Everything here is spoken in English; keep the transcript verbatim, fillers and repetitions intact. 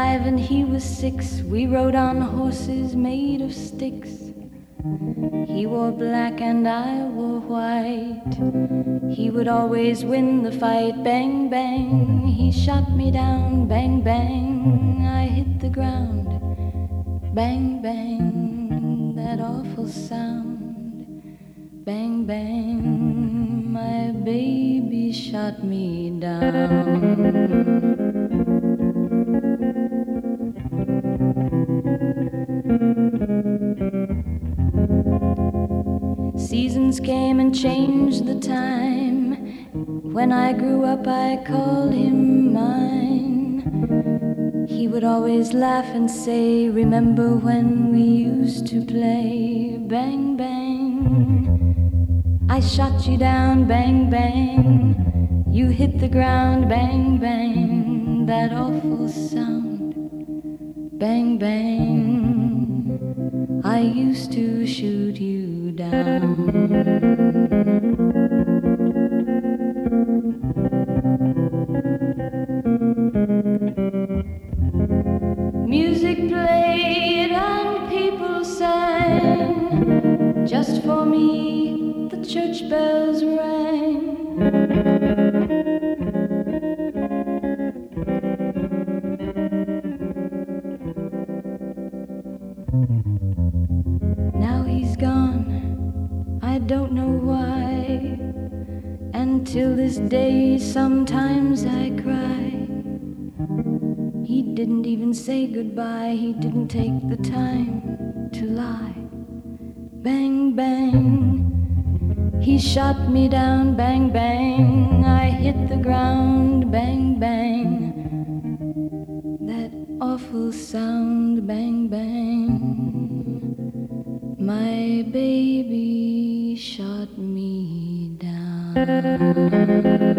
five and he was six. We rode on horses made of sticks. He wore black and I wore white. He would always win the fight. Bang, bang, he shot me down. Bang, bang, I hit the ground. Bang, bang, that awful sound. Bang, bang, my baby shot me down. Seasons came and changed the time. When I grew up I called him mine. He would always laugh and say, remember when we used to play? Bang, bang, I shot you down. Bang, bang, you hit the ground. Bang, bang, that awful sound. Bang, bang, I used to shoot you down. Music played and people sang. Just for me the church bells rang. Now he's gone, I don't know why. And till this day sometimes I cry. He didn't even say goodbye. He didn't take the time to lie. Bang, bang, he shot me down. Bang, bang, I hit the ground. Bang, bang, that awful sound. Bang, bang, my baby shot me down.